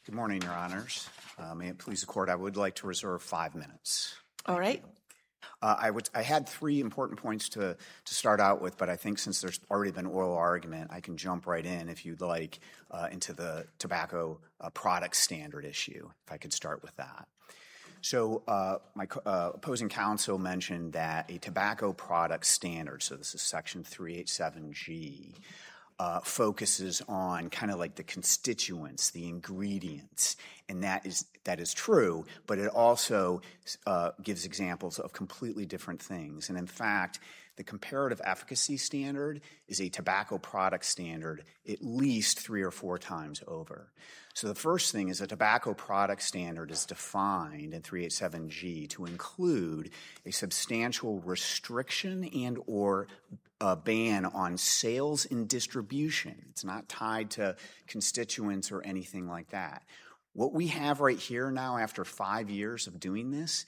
Good morning, Your Honors. May it please the Court, I would like to reserve 5 minutes. All right. I had 3 important points to start out with, but I think since there's already been oral argument, I can jump right in, if you'd like, into the tobacco product standard issue, if I could start with that. So my opposing counsel mentioned that a tobacco product standard, so this is Section 387G, focuses on kind of like the constituents, the ingredients, and that is true, but it also gives examples of completely different things. And in fact, the comparative efficacy standard is a tobacco product standard at least 3 or 4 times over. So the first thing is a tobacco product standard is defined in 387G to include a substantial restriction and or a ban on sales and distribution. It's not tied to constituents or anything like that. What we have right here now after 5 years of doing this,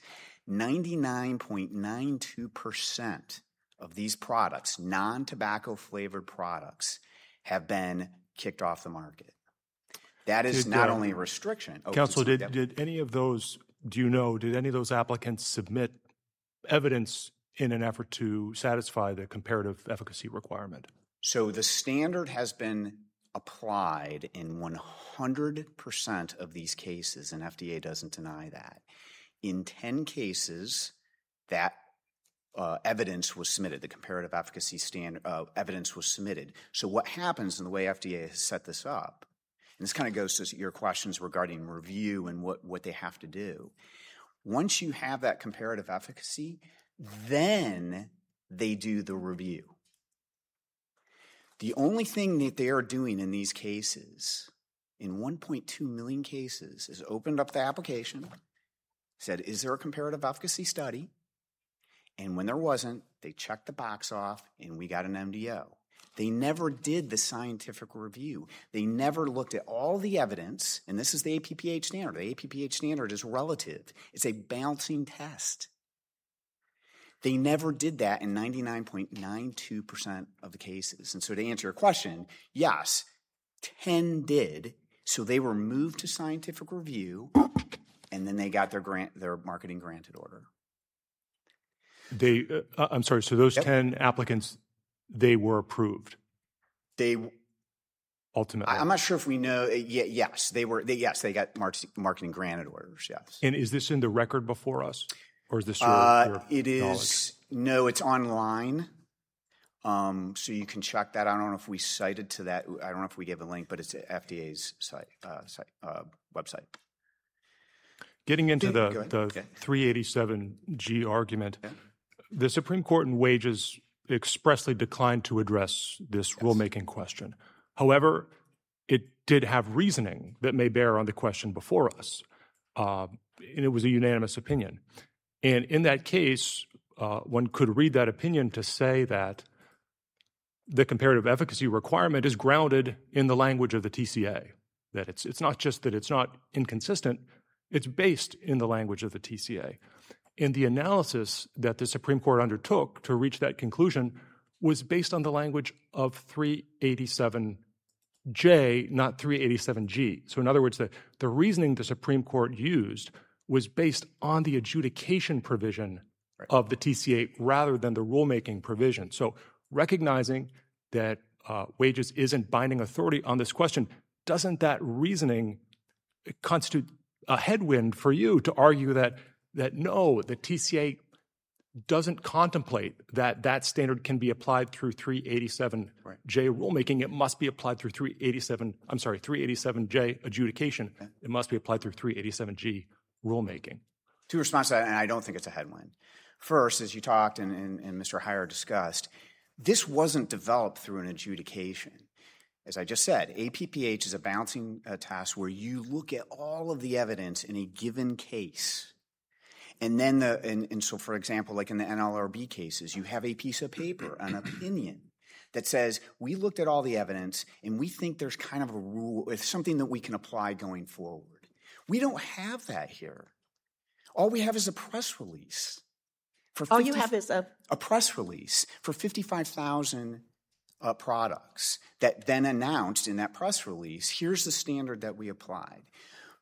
99.92% of these products, non-tobacco flavored products, have been kicked off the market. That is not only a restriction. Counsel, did any of those, did any of those applicants submit evidence in an effort to satisfy the comparative efficacy requirement? So the standard has been applied in 100% of these cases, and FDA doesn't deny that. In 10 cases, that evidence was submitted, the comparative efficacy standard evidence was submitted. So what happens in the way FDA has set this up, and this kind of goes to your questions regarding review and what they have to do. Once you have that comparative efficacy, then they do the review. The only thing that they are doing in these cases, in 1.2 million cases, is opened up the application, said, is there a comparative efficacy study? And when there wasn't, they checked the box off and we got an MDO. They never did the scientific review. They never looked at all the evidence, and this is the APPH standard. The APPH standard is relative. It's a balancing test. They never did that in 99.92% of the cases. And so to answer your question, yes, 10 did. So they were moved to scientific review, and then they got their marketing granted order. I'm sorry, so those 10 applicants, they were approved? Ultimately. I'm not sure if we know. Yes, they got marketing granted orders, yes. And is this in the record before us? Or is this your It is, knowledge? No, it's online. So you can check that. I don't know if we cited to that. I don't know if we gave a link, but it's FDA's website. Getting into the 387G argument, the Supreme Court in Wages expressly declined to address this rulemaking question. However, it did have reasoning that may bear on the question before us, and it was a unanimous opinion. And in that case, one could read that opinion to say that the comparative efficacy requirement is grounded in the language of the TCA, that it's not just that it's not inconsistent, it's based in the language of the TCA. And the analysis that the Supreme Court undertook to reach that conclusion was based on the language of 387J, not 387G. So in other words, the reasoning the Supreme Court used was based on the adjudication provision of the TCA rather than the rulemaking provision. So recognizing that Wages isn't binding authority on this question, doesn't that reasoning constitute a headwind for you to argue that no, the TCA doesn't contemplate that standard can be applied through 387J rulemaking. It must be applied through 387J adjudication. It must be applied through 387G rulemaking. Two responses to that, and I don't think it's a headwind. First, as you talked and Mr. Heyer discussed, this wasn't developed through an adjudication. As I just said, APPH is a balancing test where you look at all of the evidence in a given case. And then so for example, like in the NLRB cases, you have a piece of paper, an opinion that says, we looked at all the evidence and we think there's kind of a rule, it's something that we can apply going forward. We don't have that here. All we have is a press release. All you have is a press release for 55,000 products that then announced in that press release, here's the standard that we applied.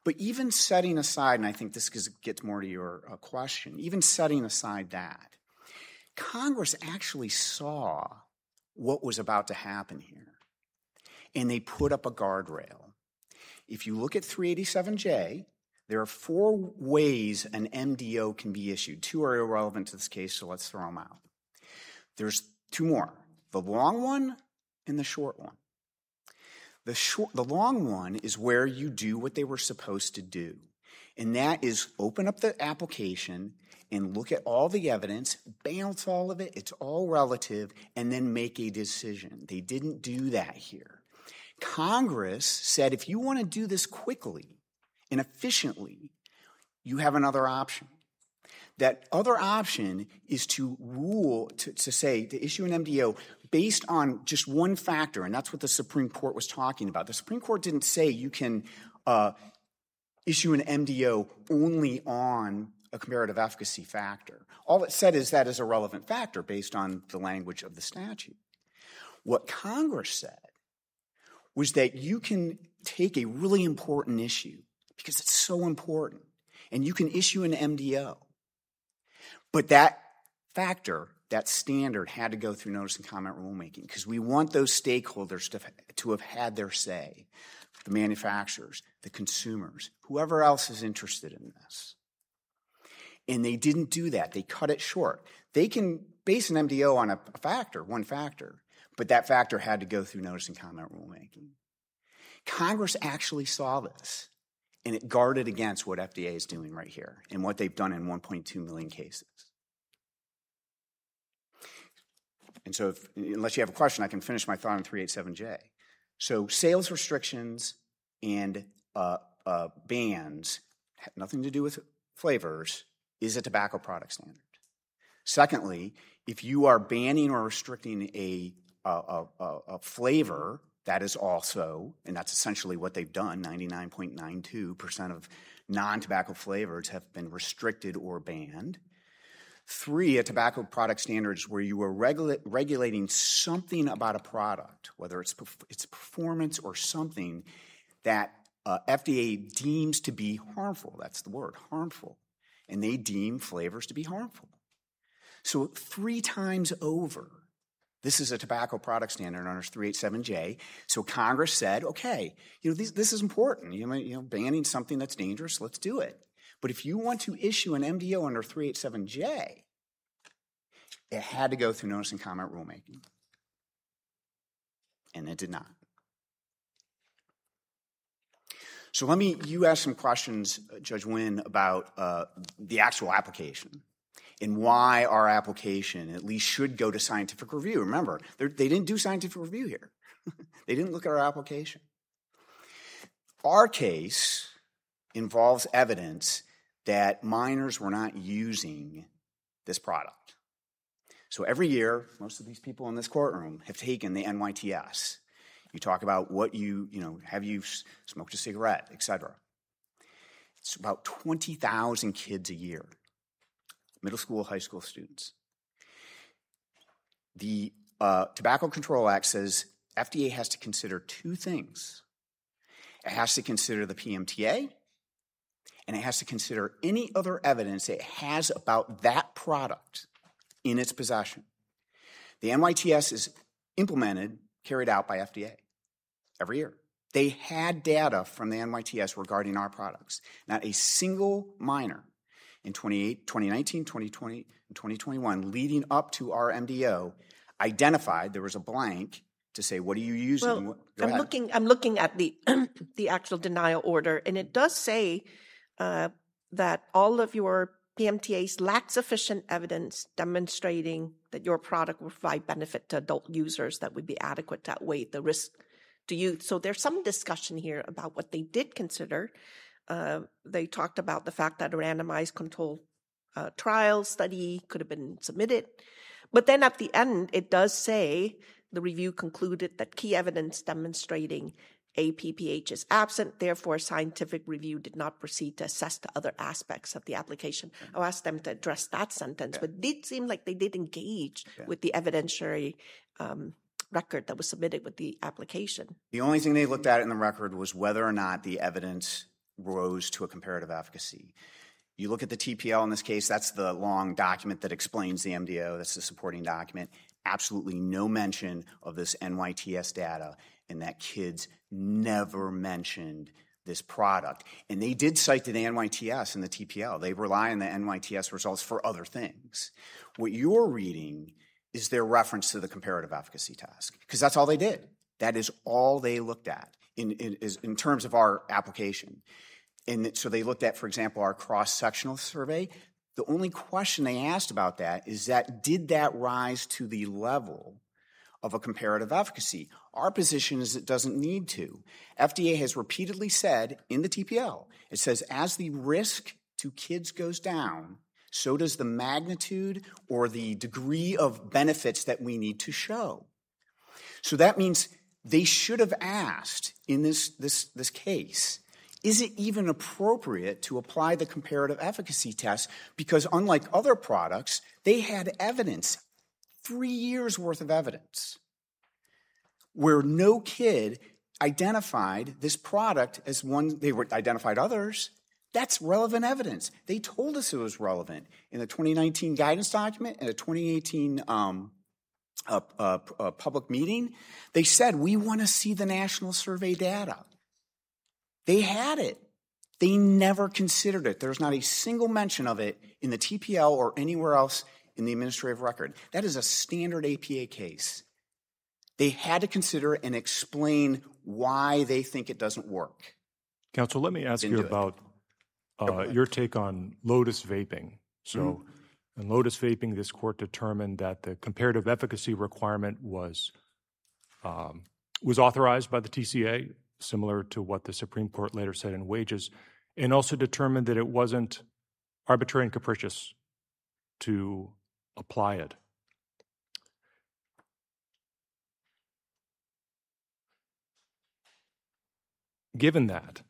But even setting aside, and I think this gets more to your question, even setting aside that, Congress actually saw what was about to happen here, and they put up a guardrail. If you look at 387J, there are 4 ways an MDO can be issued. 2 are irrelevant to this case, so let's throw them out. There's 2 more, the long one and the short one. The long one is where you do what they were supposed to do, and that is open up the application and look at all the evidence, balance all of it, it's all relative, and then make a decision. They didn't do that here. Congress said if you want to do this quickly and efficiently, you have another option. That other option is to rule, to issue an MDO based on just one factor, and that's what the Supreme Court was talking about. The Supreme Court didn't say you can issue an MDO only on a comparative efficacy factor. All it said is that is a relevant factor based on the language of the statute. What Congress said was that you can take a really important issue, because it's so important, and you can issue an MDO. But that factor, that standard, had to go through notice and comment rulemaking, because we want those stakeholders to have had their say, the manufacturers, the consumers, whoever else is interested in this. And they didn't do that. They cut it short. They can base an MDO on a factor, one factor, but that factor had to go through notice and comment rulemaking. Congress actually saw this, and it guarded against what FDA is doing right here and what they've done in 1.2 million cases. And so unless you have a question, I can finish my thought on 387J. So sales restrictions and bans have nothing to do with flavors is a tobacco product standard. Secondly, if you are banning or restricting a flavor, that is also, and that's essentially what they've done, 99.92% of non-tobacco flavors have been restricted or banned. 3, a tobacco product standard is where you are regulating something about a product, whether it's performance or something that FDA deems to be harmful. That's the word, harmful. And they deem flavors to be harmful. So 3 times over, this is a tobacco product standard under 387J. So Congress said, okay, this is important. Banning something that's dangerous, let's do it. But if you want to issue an MDO under 387J, it had to go through notice and comment rulemaking. And it did not. So you asked some questions, Judge Wynn, about the actual application and why our application at least should go to scientific review. Remember, they didn't do scientific review here. They didn't look at our application. Our case involves evidence that minors were not using this product. So every year, most of these people in this courtroom have taken the NYTS. You talk about what have you smoked a cigarette, et cetera. It's about 20,000 kids a year, middle school, high school students. The Tobacco Control Act says FDA has to consider 2 things. It has to consider the PMTA, and it has to consider any other evidence it has about that product in its possession. The NYTS is carried out by FDA every year. They had data from the NYTS regarding our products. Not a single minor in 2019, 2020, and 2021 leading up to our MDO identified there was a blank to say, what are you using? Well, I'm looking at the the actual denial order, and it does say that all of your PMTAs lack sufficient evidence demonstrating that your product will provide benefit to adult users that would be adequate to outweigh the risk to youth. So there's some discussion here about what they did consider. They talked about the fact that a randomized control trial study could have been submitted. But then at the end, it does say the review concluded that key evidence demonstrating APPH is absent. Therefore, scientific review did not proceed to assess the other aspects of the application. I'll ask them to address that sentence, but it did seem like they did engage with the evidentiary record that was submitted with the application. The only thing they looked at in the record was whether or not the evidence rose to a comparative efficacy. You look at the TPL in this case, that's the long document that explains the MDO, that's the supporting document. Absolutely no mention of this NYTS data, and that kids never mentioned this product. And they did cite the NYTS and the TPL. They rely on the NYTS results for other things. What you're reading is their reference to the comparative efficacy test, because that's all they did. That is all they looked at in terms of our application. And so they looked at, for example, our cross-sectional survey. The only question they asked about that is that did that rise to the level of a comparative efficacy? Our position is it doesn't need to. FDA has repeatedly said in the TPL, it says as the risk to kids goes down, so does the magnitude or the degree of benefits that we need to show. So that means they should have asked in this case, is it even appropriate to apply the comparative efficacy test? Because unlike other products, they had evidence, 3 years worth of evidence, where no kid identified this product as one, they identified others. That's relevant evidence. They told us it was relevant in the 2019 guidance document and a 2018 public meeting. They said, we want to see the national survey data. They had it. They never considered it. There's not a single mention of it in the TPL or anywhere else in the administrative record. That is a standard APA case. They had to consider and explain why they think it doesn't work. Counsel, let me ask you about your take on Lotus vaping. So in Lotus vaping, this court determined that the comparative efficacy requirement was authorized by the TCA, similar to what the Supreme Court later said in Wages, and also determined that it wasn't arbitrary and capricious to apply it. Given that,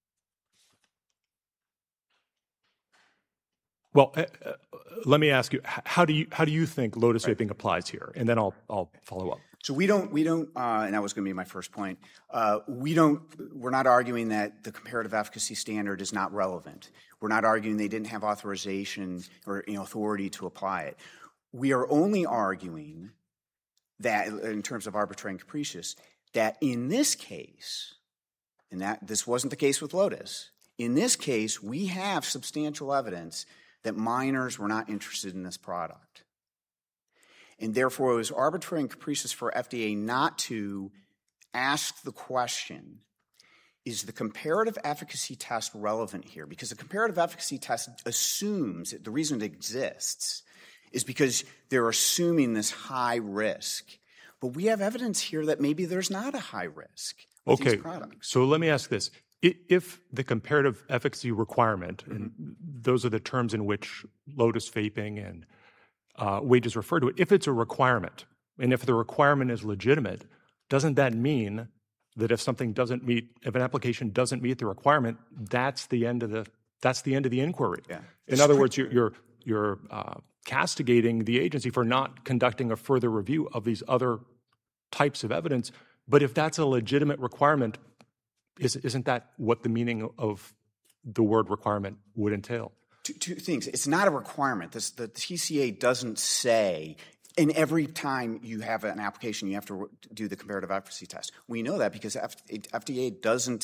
well, let me ask you: how do you think Lotus vaping applies here? And then I'll follow up. So we don't, and that was going to be my first point. We're not arguing that the comparative efficacy standard is not relevant. We're not arguing they didn't have authorization or authority to apply it. We are only arguing that, in terms of arbitrary and capricious, that in this case, and that this wasn't the case with Lotus. In this case, we have substantial evidence that minors were not interested in this product. And therefore, it was arbitrary and capricious for FDA not to ask the question, is the comparative efficacy test relevant here? Because the comparative efficacy test assumes, the reason it exists is because they're assuming this high risk. But we have evidence here that maybe there's not a high risk with these products. So let me ask this. If the comparative efficacy requirement, and those are the terms in which Lotus vaping and Wages refer to it, if it's a requirement, and if the requirement is legitimate, doesn't that mean that if an application doesn't meet the requirement, that's the end of the inquiry? Yeah. In other words, you're castigating the agency for not conducting a further review of these other types of evidence. But if that's a legitimate requirement, isn't that what the meaning of the word requirement would entail? Two things. It's not a requirement. The TCA doesn't say, and every time you have an application, you have to do the comparative efficacy test. We know that because FDA doesn't.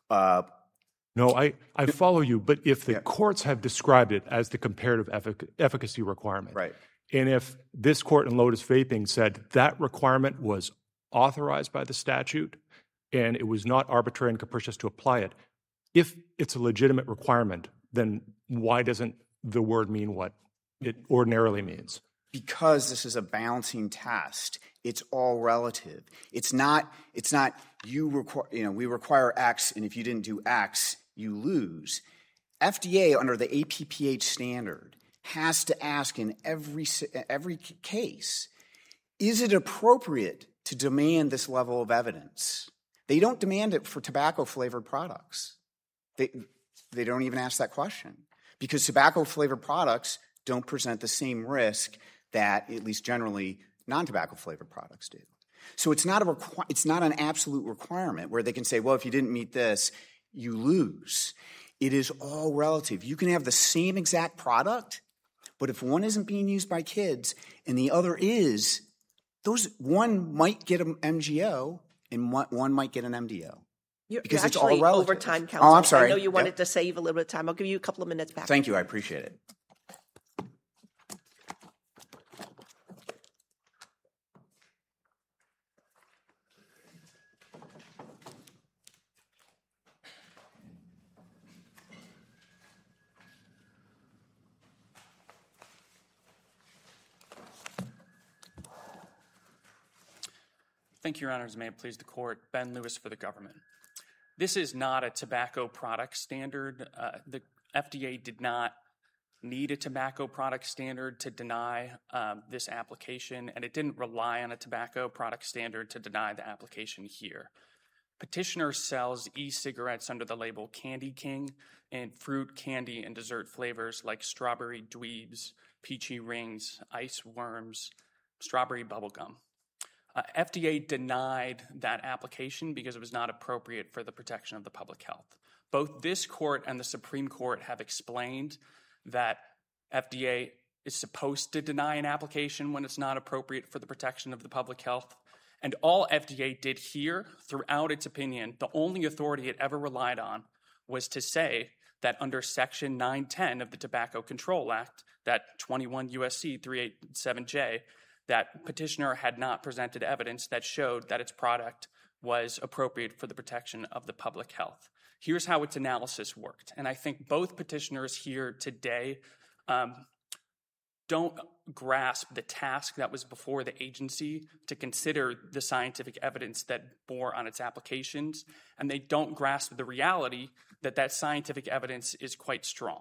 No, I follow you. But if the courts have described it as the comparative efficacy requirement, right, and if this court in Lotus vaping said that requirement was authorized by the statute and it was not arbitrary and capricious to apply it, if it's a legitimate requirement, then why doesn't the word mean what it ordinarily means? Because this is a balancing test. It's all relative. It's not we require X, and if you didn't do X, you lose. FDA, under the APPH standard, has to ask in every case, is it appropriate to demand this level of evidence? They don't demand it for tobacco-flavored products. They don't even ask that question because tobacco-flavored products don't present the same risk that, at least generally, non-tobacco-flavored products do. So it's not an absolute requirement where they can say, well, if you didn't meet this, you lose. It is all relative. You can have the same exact product, but if one isn't being used by kids and the other is, one might get an MGO and one might get an MDO. You're it's actually all relative. Over time, counsel. Oh, I'm sorry. I know you wanted to save a little bit of time. I'll give you a couple of minutes back. Thank you. I appreciate it. Thank you, Your Honors. May it please the Court. Ben Lewis for the government. This is not a tobacco product standard. The FDA did not need a tobacco product standard to deny this application, and it didn't rely on a tobacco product standard to deny the application here. Petitioner sells e-cigarettes under the label Candy King and fruit, candy, and dessert flavors like strawberry dweebs, peachy rings, ice worms, strawberry bubblegum. FDA denied that application because it was not appropriate for the protection of the public health. Both this court and the Supreme Court have explained that FDA is supposed to deny an application when it's not appropriate for the protection of the public health. And all FDA did here throughout its opinion, the only authority it ever relied on was to say that under Section 910 of the Tobacco Control Act, that 21 U.S.C. 387J, that petitioner had not presented evidence that showed that its product was appropriate for the protection of the public health. Here's how its analysis worked. And I think both petitioners here today don't grasp the task that was before the agency to consider the scientific evidence that bore on its applications, and they don't grasp the reality that that scientific evidence is quite strong.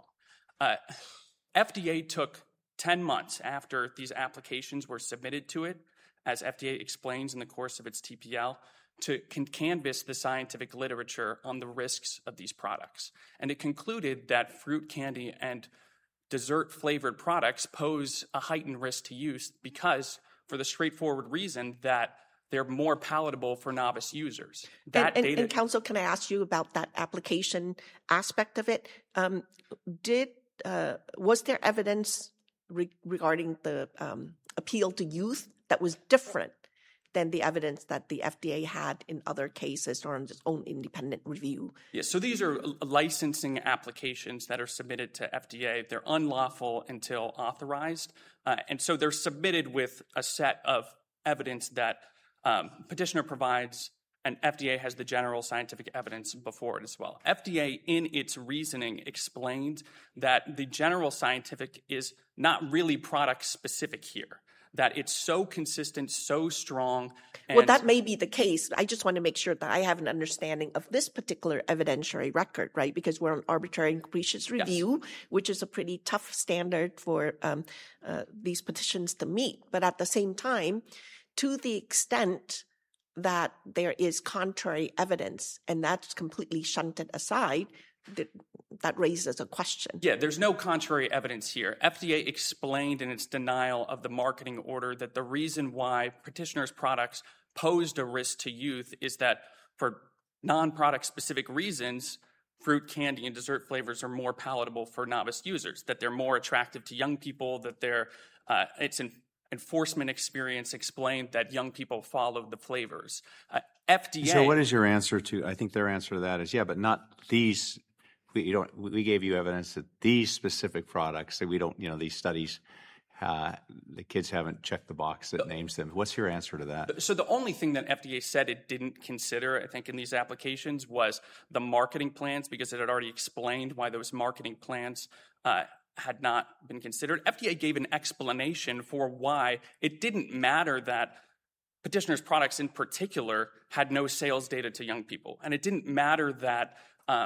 FDA took 10 months after these applications were submitted to it, as FDA explains in the course of its TPL, to canvass the scientific literature on the risks of these products. And it concluded that fruit, candy, and dessert-flavored products pose a heightened risk to use because, for the straightforward reason that they're more palatable for novice users. And counsel, can I ask you about that application aspect of it? Was there evidence regarding the appeal to youth that was different than the evidence that the FDA had in other cases or on its own independent review? Yes, so these are licensing applications that are submitted to FDA. They're unlawful until authorized. And so they're submitted with a set of evidence that petitioner provides, and FDA has the general scientific evidence before it as well. FDA, in its reasoning, explained that the general scientific is not really product-specific here, that it's so consistent, so strong. Well, that may be the case. I just want to make sure that I have an understanding of this particular evidentiary record, right? Because we're on arbitrary and capricious review, yes, which is a pretty tough standard for these petitions to meet. But at the same time, to the extent that there is contrary evidence and that's completely shunted aside, that raises a question. Yeah, there's no contrary evidence here. FDA explained in its denial of the marketing order that the reason why petitioner's products posed a risk to youth is that for non-product specific reasons, fruit, candy, and dessert flavors are more palatable for novice users, that they're more attractive to young people, that it's an enforcement experience explained that young people follow the flavors. FDA. So what is your answer to, I think their answer to that is, yeah, but not these. We gave you evidence that these specific products that we don't, these studies, the kids haven't checked the box that names them. What's your answer to that? So the only thing that FDA said it didn't consider, I think, in these applications was the marketing plans, because it had already explained why those marketing plans had not been considered. FDA gave an explanation for why it didn't matter that petitioner's products in particular had no sales data to young people. And it didn't matter that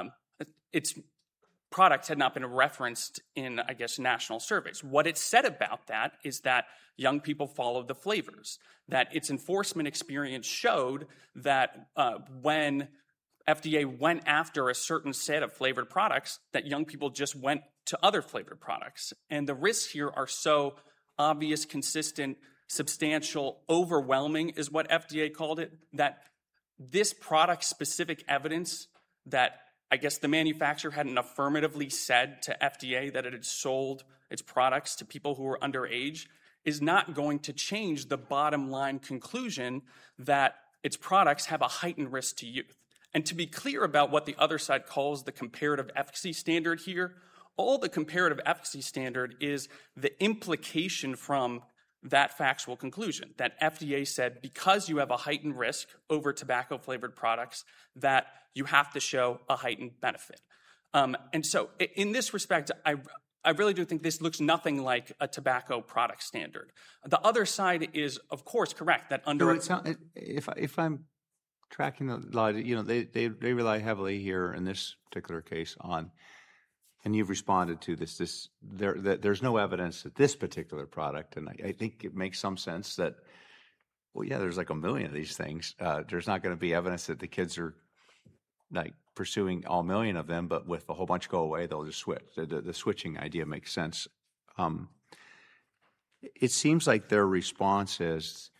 its products had not been referenced in, I guess, national surveys. What it said about that is that young people followed the flavors, that its enforcement experience showed that when FDA went after a certain set of flavored products, that young people just went to other flavored products. And the risks here are so obvious, consistent, substantial, overwhelming is what FDA called it, that this product-specific evidence that I guess the manufacturer hadn't affirmatively said to FDA that it had sold its products to people who were underage is not going to change the bottom line conclusion that its products have a heightened risk to youth. And to be clear about what the other side calls the comparative efficacy standard here, all the comparative efficacy standard is the implication from that factual conclusion, that FDA said because you have a heightened risk over tobacco-flavored products that you have to show a heightened benefit. And so in this respect, I really do think this looks nothing like a tobacco product standard. The other side is, of course, correct that under if I'm tracking the law, they rely heavily here in this particular case on, and you've responded to this. There's no evidence that this particular product, and I think it makes some sense that, well, yeah, there's like a million of these things. There's not going to be evidence that the kids are like pursuing all million of them, but with a whole bunch go away, they'll just switch. The switching idea makes sense. It seems like their response is,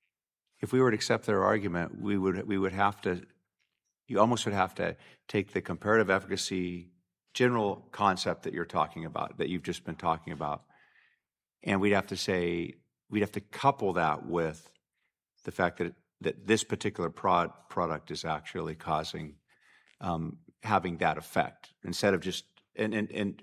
if we were to accept their argument, we would have to, you almost would have to take the comparative efficacy general concept that you're talking about, that you've just been talking about, and we'd have to couple that with the fact that this particular product is actually causing, having that effect, instead of just, and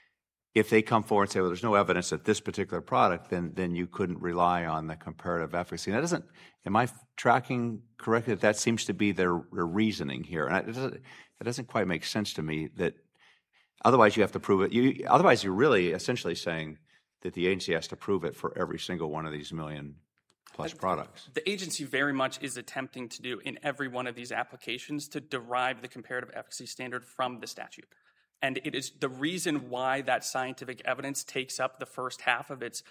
if they come forward and say, well, there's no evidence that this particular product, then you couldn't rely on the comparative efficacy. And that doesn't, am I tracking correctly that seems to be their reasoning here? And it doesn't quite make sense to me that otherwise you have to prove it. Otherwise you're really essentially saying that the agency has to prove it for every single one of these million plus products. The agency very much is attempting to do in every one of these applications to derive the comparative efficacy standard from the statute. And it is the reason why that scientific evidence takes up the first half of its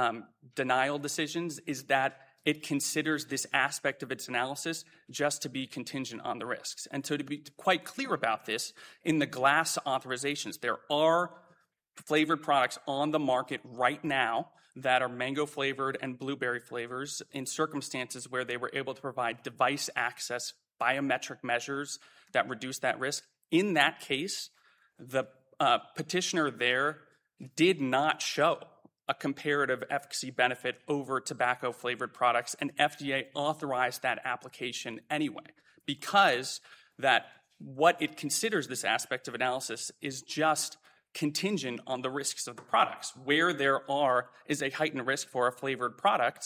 denial decisions is that it considers this aspect of its analysis just to be contingent on the risks. And so to be quite clear about this, in the glass authorizations, there are flavored products on the market right now that are mango flavored and blueberry flavors in circumstances where they were able to provide device access biometric measures that reduce that risk. In that case, the petitioner there did not show a comparative efficacy benefit over tobacco-flavored products, and FDA authorized that application anyway, because that what it considers this aspect of analysis is just contingent on the risks of the products. Where there is a heightened risk for a flavored product,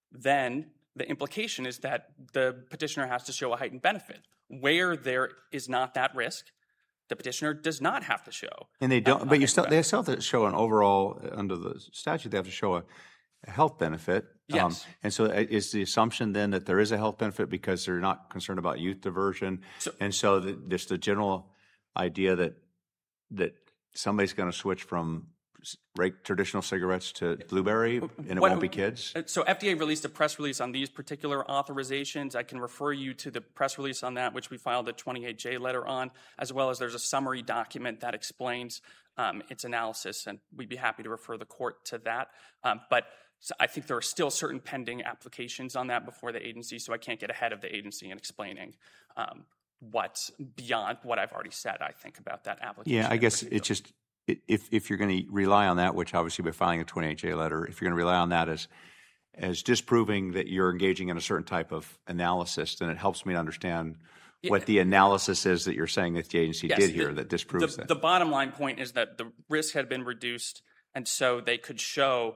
then the implication is that the petitioner has to show a heightened benefit. Where there is not that risk, the petitioner does not have to show. And they don't, but they still have to show an overall, under the statute, they have to show a health benefit. Yes. And so is the assumption then that there is a health benefit because they're not concerned about youth diversion? And so there's the general idea that somebody's going to switch from traditional cigarettes to blueberry, and it won't be kids? So FDA released a press release on these particular authorizations. I can refer you to the press release on that, which we filed a 28J letter on, as well as there's a summary document that explains its analysis, and we'd be happy to refer the court to that. But I think there are still certain pending applications on that before the agency, so I can't get ahead of the agency in explaining what's beyond what I've already said, I think, about that application. Yeah, I guess it's just, if you're going to rely on that, which obviously by filing a 28J letter, if you're going to rely on that as disproving that you're engaging in a certain type of analysis, then it helps me to understand what the analysis is that you're saying that the agency did here that disproves that. The bottom line point is that the risk had been reduced, and so they could show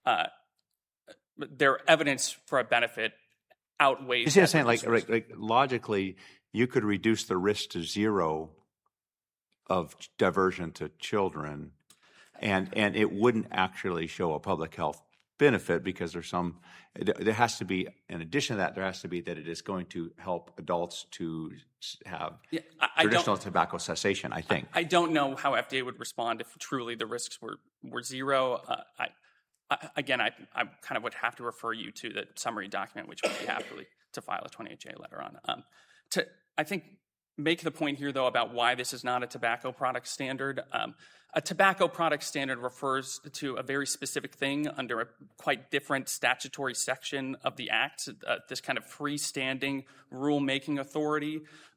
their evidence for a benefit outweighs. You see what I'm saying? Like logically, you could reduce the risk to zero of diversion to children, and it wouldn't actually show a public health benefit because there has to be, in addition to that, there has to be that it is going to help adults to have traditional tobacco cessation, I think. I don't know how FDA would respond if truly the risks were zero. I kind of would have to refer you to the summary document, which would be happy to file a 28J letter on. I think make the point here, though, about why this is not a tobacco product standard. A tobacco product standard refers to a very specific thing under a quite different statutory section of the Act, this kind of freestanding rulemaking authority.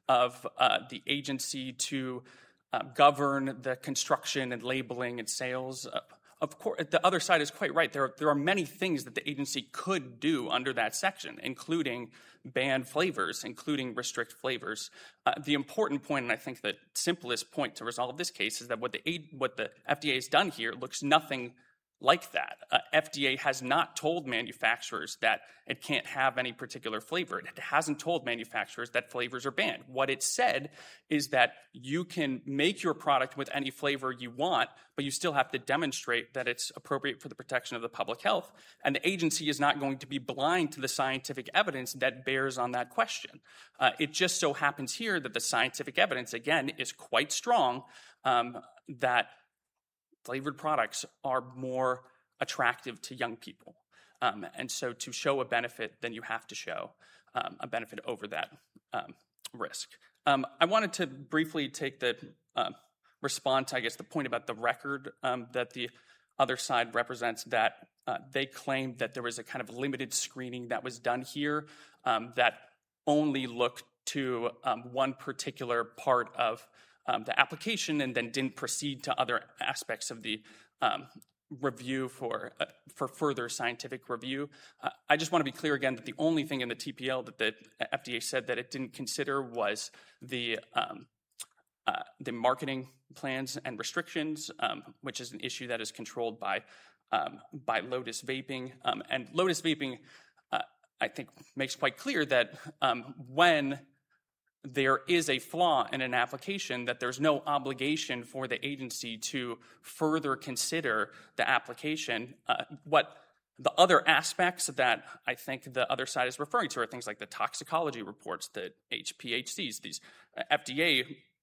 of the agency to govern the construction and labeling and sales. Of course, the other side is quite right. There are many things that the agency could do under that section, including ban flavors, including restrict flavors. The important point, and I think the simplest point to resolve this case, is that what the FDA has done here looks nothing like that. FDA has not told manufacturers that it can't have any particular flavor. It hasn't told manufacturers that flavors are banned. What it said is that you can make your product with any flavor you want, but you still have to demonstrate that it's appropriate for the protection of the public health. And the agency is not going to be blind to the scientific evidence that bears on that question. It just so happens here that the scientific evidence, again, is quite strong that flavored products are more attractive to young people. And so to show a benefit, then you have to show a benefit over that risk. I wanted to briefly take the respond to, I guess, the point about the record that the other side represents, that they claimed that there was a kind of limited screening that was done here that only looked to one particular part of the application and then didn't proceed to other aspects of the review for further scientific review. I just want to be clear again that the only thing in the TPL that the FDA said that it didn't consider was the marketing plans and restrictions, which is an issue that is controlled by Lotus Vaping. And Lotus Vaping, I think, makes quite clear that when there is a flaw in an application, that there's no obligation for the agency to further consider the application. What the other aspects that I think the other side is referring to are things like the toxicology reports, the HPHCs. These FDA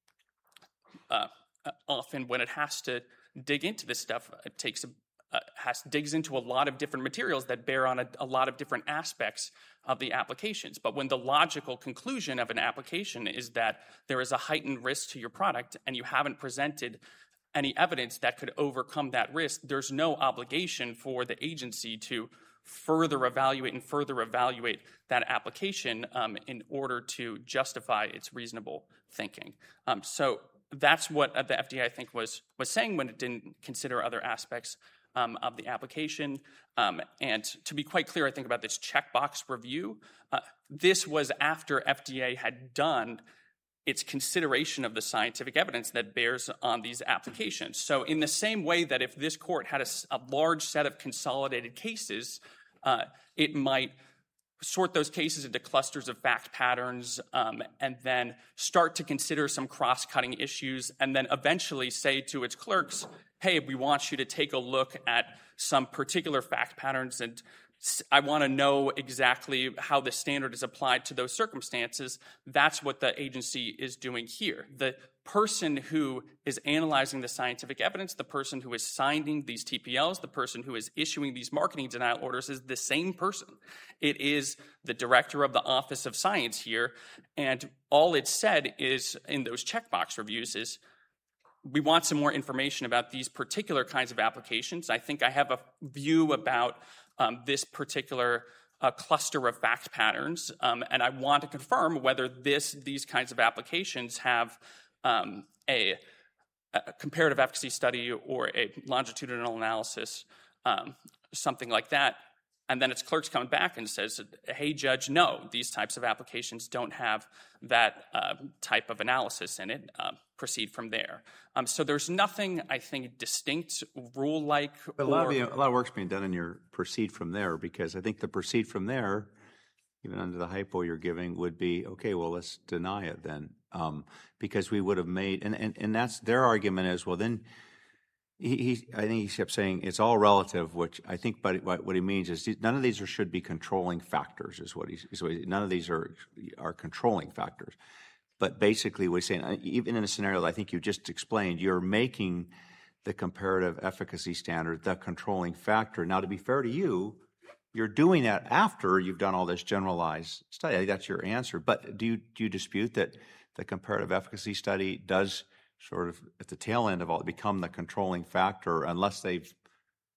often, when it has to dig into this stuff, it digs into a lot of different materials that bear on a lot of different aspects of the applications. But when the logical conclusion of an application is that there is a heightened risk to your product and you haven't presented any evidence that could overcome that risk, there's no obligation for the agency to further evaluate that application in order to justify its reasonable thinking. So that's what the FDA, I think, was saying when it didn't consider other aspects of the application. And to be quite clear, I think, about this checkbox review, this was after FDA had done its consideration of the scientific evidence that bears on these applications. So in the same way that if this court had a large set of consolidated cases, it might sort those cases into clusters of fact patterns and then start to consider some cross-cutting issues and then eventually say to its clerks, hey, we want you to take a look at some particular fact patterns and I want to know exactly how the standard is applied to those circumstances. That's what the agency is doing here. The person who is analyzing the scientific evidence, the person who is signing these TPLs, the person who is issuing these marketing denial orders is the same person. It is the director of the Office of Science here, and all it said is in those checkbox reviews is, we want some more information about these particular kinds of applications. I think I have a view about this particular cluster of fact patterns, and I want to confirm whether these kinds of applications have a comparative efficacy study or a longitudinal analysis, something like that. And then its clerk's coming back and says, hey, judge, no, these types of applications don't have that type of analysis in it. Proceed from there. So there's nothing, I think, distinct, rule-like. A lot of work's being done in your proceed from there, because I think the proceed from there, even under the hypo you're giving, would be, okay, well, let's deny it then. Because we would have made, and that's their argument is, well, then, I think he kept saying it's all relative, which I think, but what he means is none of these should be controlling factors, is what none of these are controlling factors. But basically, what he's saying, even in a scenario that I think you just explained, you're making the comparative efficacy standard the controlling factor. Now, to be fair to you, you're doing that after you've done all this generalized study. I think that's your answer. But do you dispute that the comparative efficacy study does sort of, at the tail end of all, become the controlling factor unless they've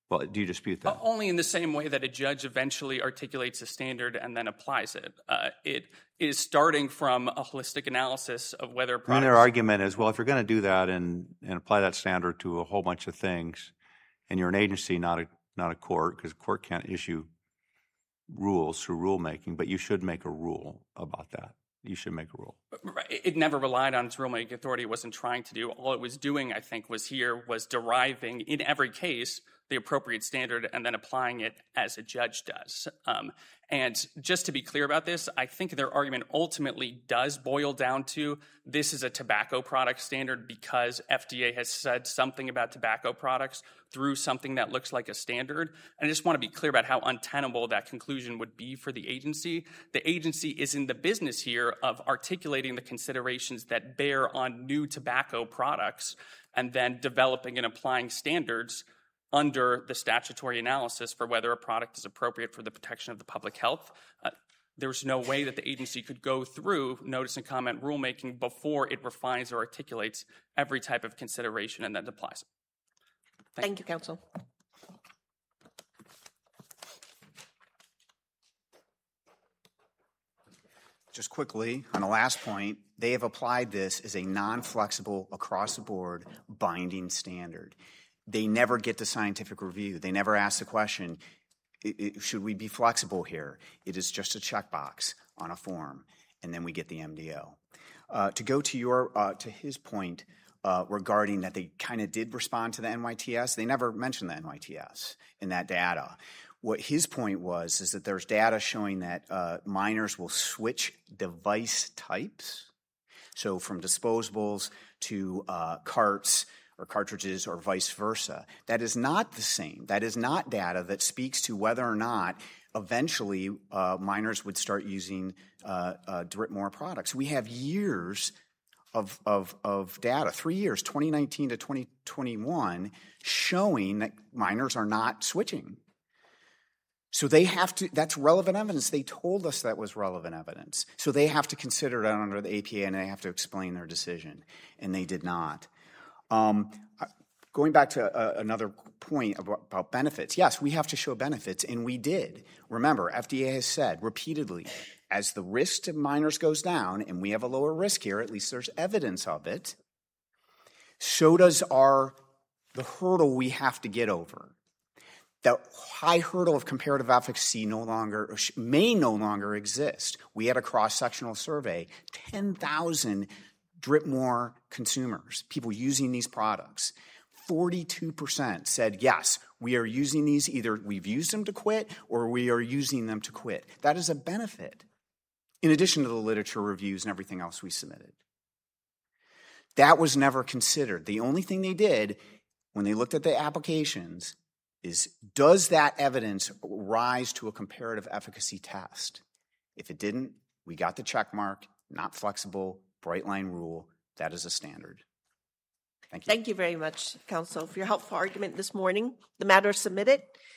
Well, do you dispute that? Only in the same way that a judge eventually articulates a standard and then applies it. It is starting from a holistic analysis of whether products... And their argument is, well, if you're going to do that and apply that standard to a whole bunch of things, and you're an agency, not a court, because a court can't issue rules through rulemaking, but you should make a rule about that. You should make a rule. It never relied on its rulemaking authority. It wasn't trying to do. All it was doing, I think, was deriving, in every case, the appropriate standard and then applying it as a judge does. And just to be clear about this, I think their argument ultimately does boil down to this is a tobacco product standard because FDA has said something about tobacco products through something that looks like a standard. And I just want to be clear about how untenable that conclusion would be for the agency. The agency is in the business here of articulating the considerations that bear on new tobacco products and then developing and applying standards under the statutory analysis for whether a product is appropriate for the protection of the public health. There's no way that the agency could go through notice and comment rulemaking before it refines or articulates every type of consideration and then applies it. Thank you, counsel. Just quickly, on the last point, they have applied this as a non-flexible, across-the-board, binding standard. They never get to scientific review. They never ask the question, should we be flexible here? It is just a checkbox on a form, and then we get the MDO. To go to his point regarding that they kind of did respond to the NYTS, they never mentioned the NYTS in that data. What his point was is that there's data showing that minors will switch device types, so from disposables to carts, or cartridges, or vice versa. That is not the same. That is not data that speaks to whether or not eventually minors would start using Dripmore products. We have years of data, 3 years, 2019 to 2021, showing that minors are not switching. So they have to, that's relevant evidence. They told us that was relevant evidence. So they have to consider that under the APA and they have to explain their decision, and they did not. Going back to another point about benefits, yes, we have to show benefits, and we did. Remember, FDA has said repeatedly, as the risk to minors goes down, and we have a lower risk here, at least there's evidence of it, so does the hurdle we have to get over. The high hurdle of comparative efficacy may no longer exist. We had a cross-sectional survey, 10,000 Dripmore consumers, people using these products. 42% said, yes, we are using these, either we've used them to quit or we are using them to quit. That is a benefit, in addition to the literature reviews and everything else we submitted. That was never considered. The only thing they did when they looked at the applications is, does that evidence rise to a comparative efficacy test? If it didn't, we got the check mark, not flexible, bright line rule. That is a standard. Thank you. Thank you very much, counsel, for your helpful argument this morning. The matter is submitted.